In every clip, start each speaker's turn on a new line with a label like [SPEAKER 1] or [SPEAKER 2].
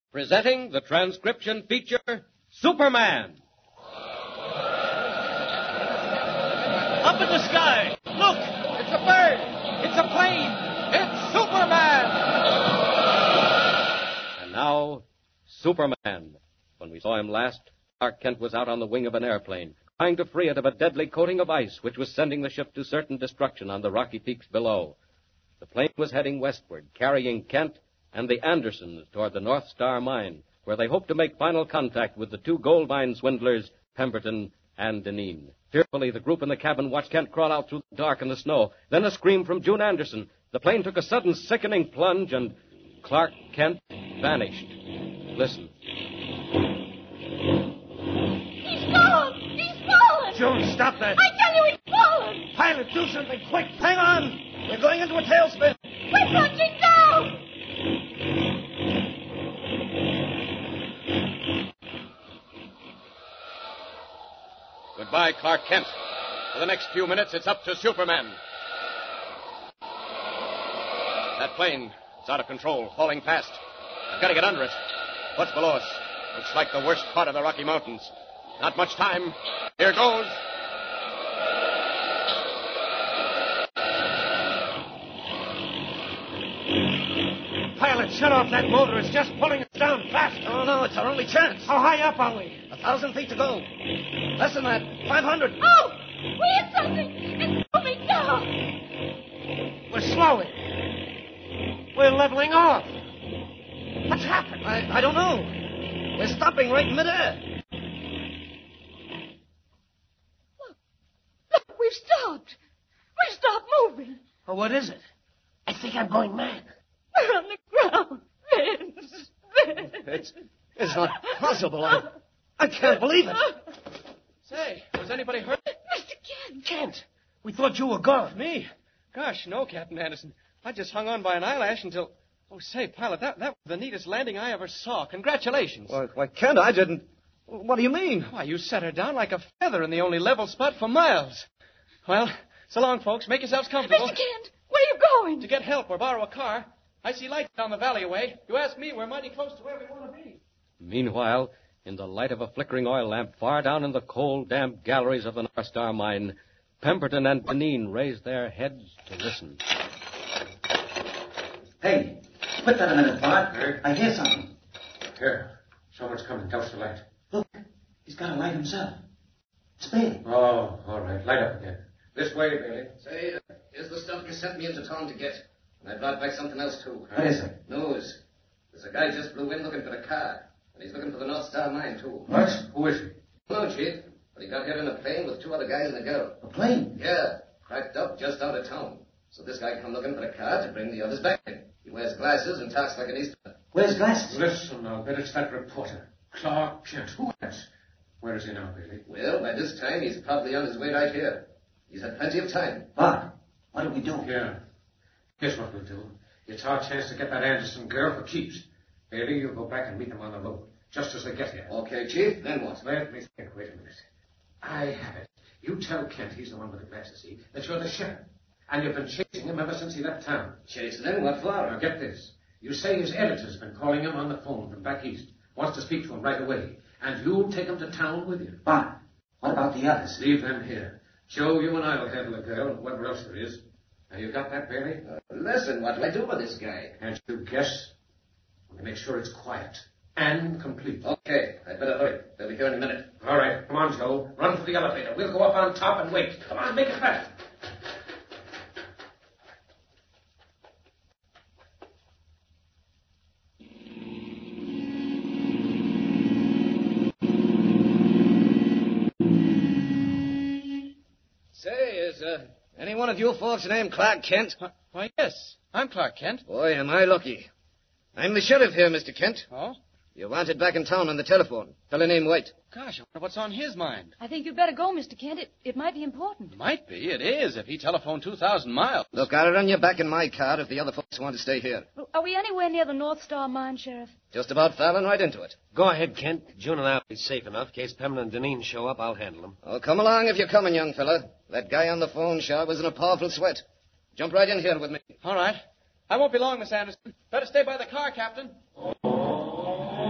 [SPEAKER 1] Presenting the transcription feature, Superman.
[SPEAKER 2] Up in the sky! Look!
[SPEAKER 1] It's a bird! It's a plane! It's Superman! And now, Superman. When we saw him last, Clark Kent was out on the wing of an airplane, trying to free it of a deadly coating of ice which was sending the ship to certain destruction on the rocky peaks below. The plane was heading westward, carrying Kent and the Andersons toward the North Star Mine, where they hoped to make final contact with the two gold mine swindlers, Pemberton and Deneen. Fearfully, the group in the cabin watched Kent crawl out through the dark and the snow. Then a scream from June Anderson. The plane took a sudden, sickening plunge, and Clark Kent vanished. Listen.
[SPEAKER 3] He's fallen! He's fallen!
[SPEAKER 2] June, stop that!
[SPEAKER 3] I tell you, he's fallen!
[SPEAKER 2] Pilot, do something quick! Hang on! We're going into a tailspin!
[SPEAKER 3] We're plunging down!
[SPEAKER 1] Goodbye, Clark Kent. For the next few minutes, it's up to Superman. That plane, it's out of control, falling fast. I've got to get under it. What's below us? Looks like the worst part of the Rocky Mountains. Not much time. Here goes.
[SPEAKER 2] Pilot, shut off that motor. It's just pulling us down fast.
[SPEAKER 4] Oh, no, it's our only chance.
[SPEAKER 2] How high up are we?
[SPEAKER 4] 1,000 feet to go. Less than that. 500.
[SPEAKER 3] Oh! We hit something! It's moving down!
[SPEAKER 2] We're slowing. We're leveling off. What's happened?
[SPEAKER 4] I don't know. We're stopping right in midair.
[SPEAKER 3] Look, we've stopped. We've stopped moving.
[SPEAKER 2] Oh, what is it? I think I'm going mad.
[SPEAKER 3] We're on the ground. Vince.
[SPEAKER 4] It's not possible. I can't believe it.
[SPEAKER 5] Say, was anybody hurt?
[SPEAKER 3] Mr. Kent.
[SPEAKER 2] Kent, we thought you were gone.
[SPEAKER 5] Me? Gosh, no, Captain Anderson. I just hung on by an eyelash until... Oh, say, pilot, that was the neatest landing I ever saw. Congratulations.
[SPEAKER 4] Why, Kent, I didn't... What do you mean?
[SPEAKER 5] Why, you set her down like a feather in the only level spot for miles. Well, so long, folks. Make yourselves comfortable.
[SPEAKER 3] Mr. Kent, where are you going?
[SPEAKER 5] To get help or borrow a car. I see lights down the valley away. You ask me, we're mighty close to where we want to be.
[SPEAKER 1] Meanwhile, in the light of a flickering oil lamp far down in the cold, damp galleries of the North Star Mine, Pemberton and Deneen raised their heads to listen.
[SPEAKER 6] Hey, quit that a minute, Bart. I hear something.
[SPEAKER 7] Here. Someone's coming. Douse the light.
[SPEAKER 6] Look, he's got a light himself. It's Bailey.
[SPEAKER 7] Oh, all right. Light up again. This way, Bailey.
[SPEAKER 4] Say, here's the stuff you sent me into town to get. And I brought back something else, too.
[SPEAKER 6] What is it?
[SPEAKER 4] News. There's a guy just blew in looking for a car. And he's looking for the North Star Mine, too.
[SPEAKER 7] What? Who is he?
[SPEAKER 4] No, Chief. But he got here in a plane with two other guys and a girl.
[SPEAKER 6] A plane?
[SPEAKER 4] Yeah. Cracked up just out of town. So this guy come looking for a car to bring the others back in. He wears glasses and talks like an Easterner.
[SPEAKER 6] Where's glasses?
[SPEAKER 7] Listen, I'll bet it's that reporter. Clark Kent. Who else? Where is he now, Bailey?
[SPEAKER 4] Well, by this time, he's probably on his way right here. He's had plenty of time.
[SPEAKER 6] Bart, what do we do?
[SPEAKER 7] Yeah. Here's what we'll do. It's our chance to get that Anderson girl for keeps. Bailey, you go back and meet them on the road, just as they get here.
[SPEAKER 4] Okay, Chief. Then what?
[SPEAKER 7] Let me think. Wait a minute. I have it. You tell Kent, he's the one with the glasses, see, that you're the sheriff. And you've been chasing him ever since he left town.
[SPEAKER 4] Chasing him? What for?
[SPEAKER 7] Now, get this. You say his editor's been calling him on the phone from back east. Wants to speak to him right away. And you'll take him to town with you.
[SPEAKER 6] Bart, what about the others?
[SPEAKER 7] Leave them here. Joe, you and I will handle the girl and whatever else there is. Now, you got that, Bailey?
[SPEAKER 4] Listen, what do I do with this guy?
[SPEAKER 7] Can't you guess? We'll make sure it's quiet and complete.
[SPEAKER 4] Okay, I'd better hurry. They'll be here in a minute.
[SPEAKER 7] All right, come on, Joe. Run for the elevator. We'll go up on top and wait. Come on, make it fast.
[SPEAKER 4] Say, is any one of you folks named Clark Kent?
[SPEAKER 5] Why, yes. I'm Clark Kent.
[SPEAKER 4] Boy, am I lucky. I'm the sheriff here, Mr. Kent.
[SPEAKER 5] Oh?
[SPEAKER 4] You're wanted back in town on the telephone. Fellow named White.
[SPEAKER 5] Gosh, I wonder what's on his mind.
[SPEAKER 3] I think you'd better go, Mr. Kent. It might be important.
[SPEAKER 5] Might be. It is, if he telephoned 2,000 miles.
[SPEAKER 4] Look, I'll run you back in my car if the other folks want to stay here.
[SPEAKER 3] Are we anywhere near the North Star Mine, Sheriff?
[SPEAKER 4] Just about falling right into it.
[SPEAKER 1] Go ahead, Kent. June and I will be safe enough. In case Pemberton and Deneen show up, I'll handle them.
[SPEAKER 4] Oh, come along if you're coming, young fella. That guy on the phone sure was in a powerful sweat. Jump right in here with me.
[SPEAKER 5] All right. I won't be long, Miss Anderson. Better stay by the car, Captain.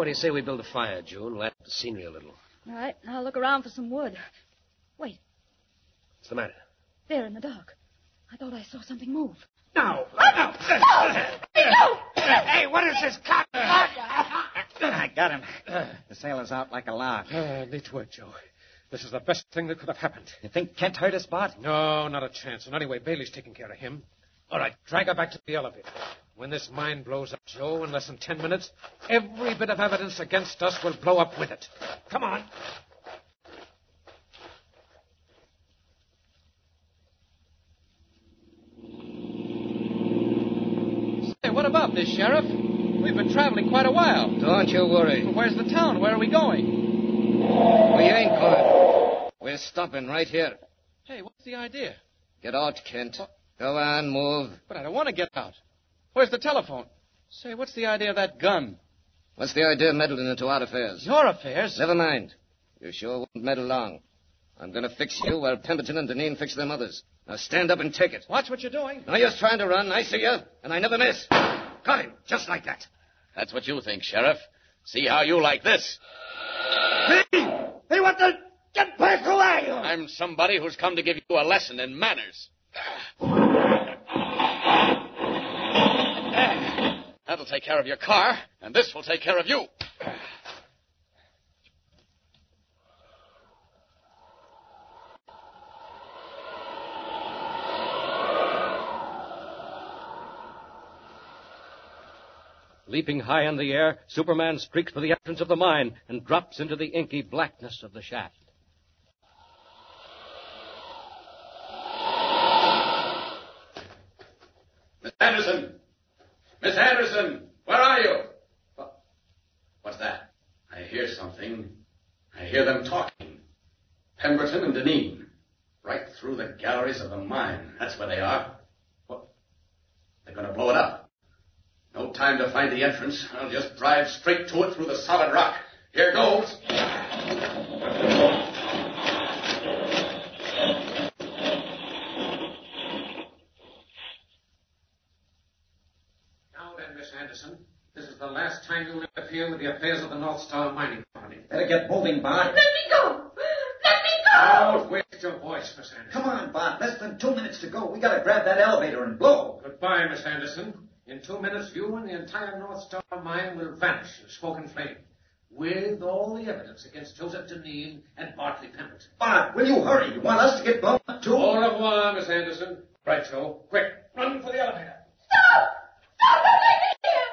[SPEAKER 8] do you say we build a fire, June? Light up the scenery a little.
[SPEAKER 3] All right, I'll look around for some wood. Wait,
[SPEAKER 8] What's the matter?
[SPEAKER 3] there in the dark. I thought I saw something move.
[SPEAKER 2] No. Hey, what is this cock?
[SPEAKER 9] I got him. The sailor's out like a lark.
[SPEAKER 7] Neat work, Joe. This is the best thing that could have happened.
[SPEAKER 9] You think Kent hurt us, Bart?
[SPEAKER 7] No, not a chance. And anyway, Bailey's taking care of him. All right, drag her back to the elevator. When this mine blows up, Joe, in less than 10 minutes, every bit of evidence against us will blow up with it. Come on.
[SPEAKER 5] Hey, what about this, Sheriff? We've been traveling quite a while.
[SPEAKER 4] Don't you worry.
[SPEAKER 5] Where's the town? Where are we going?
[SPEAKER 4] We ain't going. We're stopping right here.
[SPEAKER 5] Hey, what's the idea?
[SPEAKER 4] Get out, Kent. Go on, move.
[SPEAKER 5] But I don't want to get out. Where's the telephone? Say, what's the idea of that gun?
[SPEAKER 4] What's the idea of meddling into our affairs?
[SPEAKER 5] Your affairs?
[SPEAKER 4] Never mind. You sure won't meddle long. I'm going to fix you while Pemberton and Deneen fix them others. Now stand up and take it.
[SPEAKER 5] Watch what you're doing.
[SPEAKER 4] Now you're trying to run. I see you, and I never miss. Got him, just like that.
[SPEAKER 10] That's what you think, Sheriff. See how you like this.
[SPEAKER 2] Hey, what the... Get back away!
[SPEAKER 10] I'm somebody who's come to give you a lesson in manners. That'll take care of your car, and this will take care of you.
[SPEAKER 1] Leaping high in the air, Superman streaks for the entrance of the mine and drops into the inky blackness of the shaft.
[SPEAKER 10] Miss Anderson! Miss Anderson! Where are you? What's that? I hear something. I hear them talking. Pemberton and Deneen. Right through the galleries of the mine. That's where they are. What? They're going to blow it up. No time to find the entrance. I'll just drive straight to it through the solid rock. Here goes.
[SPEAKER 7] Miss Anderson, this is the last time you'll interfere with the affairs of the North Star Mining Company.
[SPEAKER 6] Better get moving, Bart.
[SPEAKER 3] Let me go! Let me go!
[SPEAKER 7] Don't waste your voice, Miss Anderson.
[SPEAKER 6] Come on, Bart. Less than 2 minutes to go. We gotta grab that elevator and blow.
[SPEAKER 7] Goodbye, Miss Anderson. In 2 minutes, you and the entire North Star mine will vanish in smoke and flame, with all the evidence against Joseph Deneen and Bartley Pemberton.
[SPEAKER 6] Bart, will you hurry? You want us to get blown up, too?
[SPEAKER 7] Au revoir, Miss Anderson. Right, Joe. Quick, run for the elevator.
[SPEAKER 3] Stop! Stop! Don't leave me here!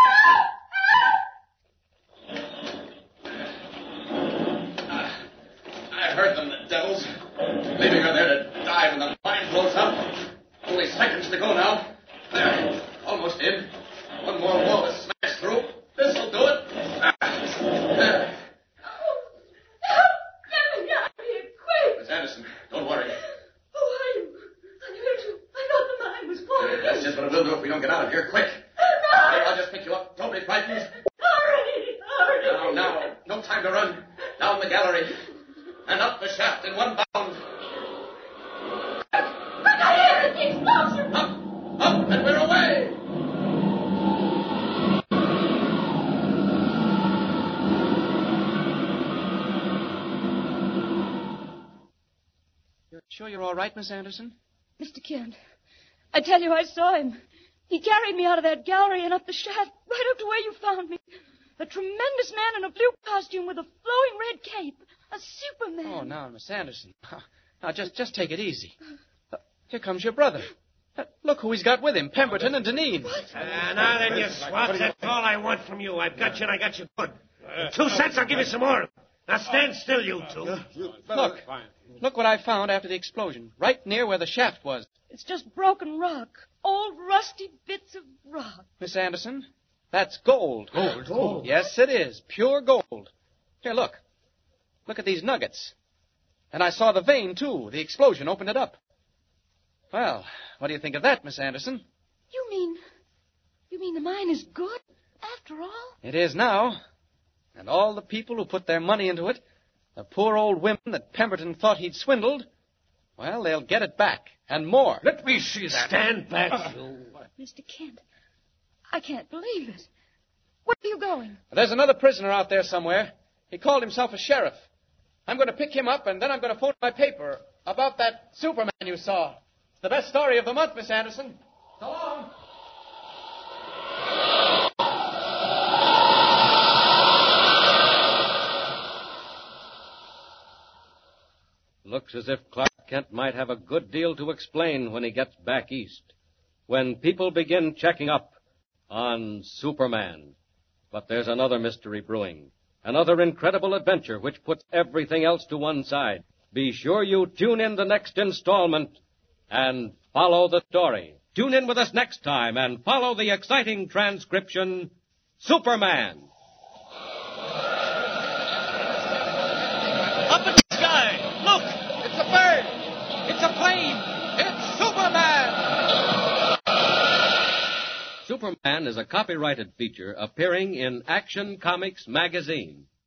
[SPEAKER 3] Help!
[SPEAKER 10] I heard them, the devils. Leaving her there to die when the mine blows up. Only seconds to go now. There. Almost in. One more wall to smash through. This'll do it. There.
[SPEAKER 3] Get me out of here, quick!
[SPEAKER 10] Miss Anderson, don't worry.
[SPEAKER 3] Who are you? I heard you. I thought the mine was falling.
[SPEAKER 10] That's just what it will do if we don't get out of here. Quick.
[SPEAKER 3] No!
[SPEAKER 10] Here, I'll just pick you up. Don't be frightened.
[SPEAKER 3] Hurry!
[SPEAKER 10] Now. No time to run. Down the gallery. And up the shaft in one bound.
[SPEAKER 3] I got here! It's the explosion!
[SPEAKER 10] Up, and we're away.
[SPEAKER 5] You're sure you're all right, Miss Anderson?
[SPEAKER 3] Mr. Kent, I tell you, I saw him. He carried me out of that gallery and up the shaft, right up to where you found me. A tremendous man in a blue costume with a flowing red cape. A Superman.
[SPEAKER 5] Oh, now, Miss Anderson. Now, just take it easy. Here comes your brother. Look who he's got with him, Pemberton and Deneen.
[SPEAKER 2] Now then, you swats, that's all I want from you. I've got you and I got you good. In 2 cents, I'll give you some more. Now stand still, you two.
[SPEAKER 5] Look what I found after the explosion, right near where the shaft was.
[SPEAKER 3] It's just broken rock. Old rusty bits of rock.
[SPEAKER 5] Miss Anderson, that's gold.
[SPEAKER 7] Gold?
[SPEAKER 5] Yes, it is. Pure gold. Here, look. Look at these nuggets. And I saw the vein, too. The explosion opened it up. Well, what do you think of that, Miss Anderson?
[SPEAKER 3] You mean the mine is good, after all?
[SPEAKER 5] It is now. And all the people who put their money into it, the poor old women that Pemberton thought he'd swindled, well, they'll get it back, and more.
[SPEAKER 2] Let me see that. Stand back, you.
[SPEAKER 3] Mr. Kent, I can't believe it. Where are you going?
[SPEAKER 5] There's another prisoner out there somewhere. He called himself a sheriff. I'm going to pick him up, and then I'm going to phone my paper about that Superman you saw. It's the best story of the month, Miss Anderson. So long.
[SPEAKER 1] Looks as if Clark Kent might have a good deal to explain when he gets back east, when people begin checking up on Superman. But there's another mystery brewing, another incredible adventure which puts everything else to one side. Be sure you tune in the next installment and follow the story. Tune in with us next time and follow the exciting transcription, Superman.
[SPEAKER 5] Up in the sky! Look! It's a bird! It's a plane! It's Superman!
[SPEAKER 1] Superman is a copyrighted feature appearing in Action Comics magazine.